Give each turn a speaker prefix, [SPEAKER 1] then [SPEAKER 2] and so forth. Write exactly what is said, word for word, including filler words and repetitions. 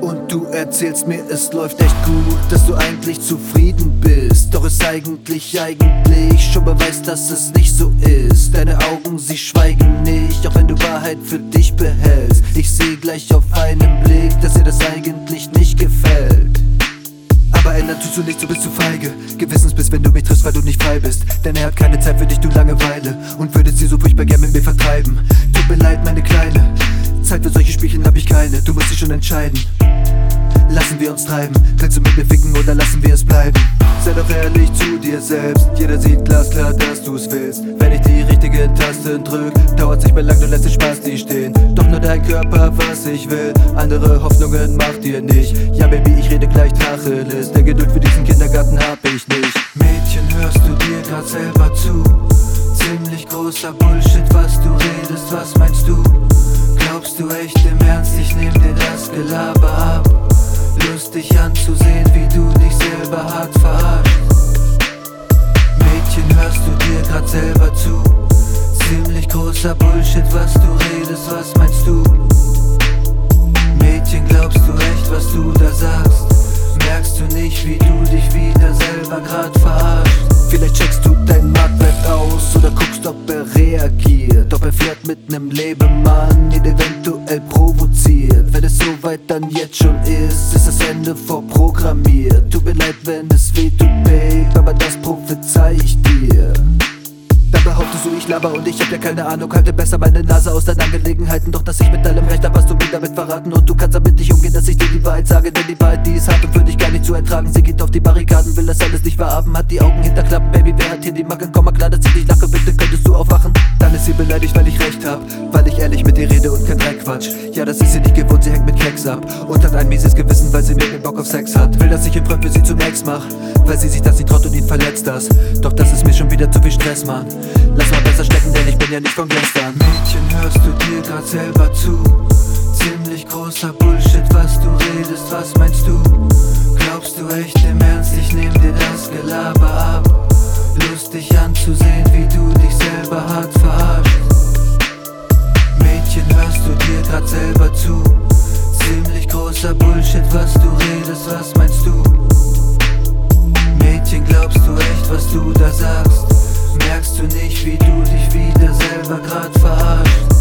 [SPEAKER 1] Und du erzählst mir, es läuft echt gut, dass du eigentlich zufrieden bist. Doch es eigentlich, eigentlich schon beweist, dass es nicht so ist. Deine Augen, sie schweigen nicht, auch wenn du Wahrheit für dich behältst. Ich seh gleich auf einen Blick, dass dir das eigentlich nicht gefällt. Aber ändern tust du nichts, du bist zu feige. Gewissensbiss, wenn du mich triffst, weil du nicht frei bist. Denn er hat keine Zeit für dich, du Langeweile. Und würdest sie so furchtbar gern mit mir vertreiben. Tut mir leid, meine Kleine, Zeit für solche Spielchen hab ich keine. Du musst dich schon entscheiden. Lassen wir uns treiben, willst du mit mir ficken oder lassen wir es bleiben? Sei doch ehrlich zu dir selbst, jeder sieht glasklar, dass du's willst. Wenn ich die richtigen Tasten drück, dauert's nicht mehr lang, du lässt den Spaß nicht stehen. Doch nur dein Körper, was ich will, andere Hoffnungen macht dir nicht. Ja Baby, ich rede gleich Tacheles, der Geduld für diesen Kindergarten hab ich nicht. Mädchen, hörst du dir grad selber zu? Ziemlich großer Bullshit, was du redest, was meinst du? Glaubst du echt im Ernst, ich nehm dir das Gelaber ab? Lustig anzusehen, wie du dich selber hart verarschst. Mädchen, hörst du dir grad selber zu? Ziemlich großer Bullshit, was du redest, was meinst du? Mädchen, glaubst du echt, was du da sagst? Merkst du nicht, wie du dich wieder selber grad verarschst? Vielleicht checkst du deinen Marktwert aus oder guckst, ob er reagiert. Ob er fährt mit nem Lebemann, ihn eventuell provoziert. Wenn es soweit dann jetzt schon ist, ist das Ende vorprogrammiert. Tut mir leid, wenn es weh tut, Babe, aber das prophezei ich dir. Dann behauptest du, ich laber und ich hab ja keine Ahnung. Halte besser meine Nase aus deinen Angelegenheiten. Doch dass ich mit allem Recht hab, hast du mir damit verraten. Und du kannst damit nicht umgehen, dass ich dir die Wahrheit sage. Denn die Wahrheit, die ist hart und für dich gar nicht zu ertragen. Sie geht auf die Barrikaden, will das alles nicht verarben. Hat die Augen hinterklappen, Baby, wer hat hier die Macken? Komm mal klar, dass ich nicht lache, bitte könntest du aufwachen. Dann ist sie beleidigt, weil ich recht hab, weil ich ehrlich mit ihr rede und kein Dreckquatsch. Ja, das ist sie nicht gewohnt, sie hängt mit Keks ab und hat ein mieses Gewissen, weil sie mit mir Bock auf Sex hat. Will, dass ich ihn Freund für sie zum Ex mach, weil sie sich das nicht traut und ihn verletzt das. Doch das ist mir schon wieder zu viel Stress, Mann. Lass mal besser stecken, denn ich bin ja nicht von gestern. Mädchen, hörst du dir grad selber zu? Ziemlich großer Bullshit, was du redest, was meinst du? Glaubst du echt im Ernst, ich nehm dir das Gelaber ab? Lustig anzusehen, wie du dich selber hart verarschst. Mädchen, hörst du dir grad selber zu? Ziemlich großer Bullshit, was du redest, was meinst du? Mädchen, glaubst du echt, was du da sagst? Merkst du nicht, wie du dich wieder selber grad verarschst?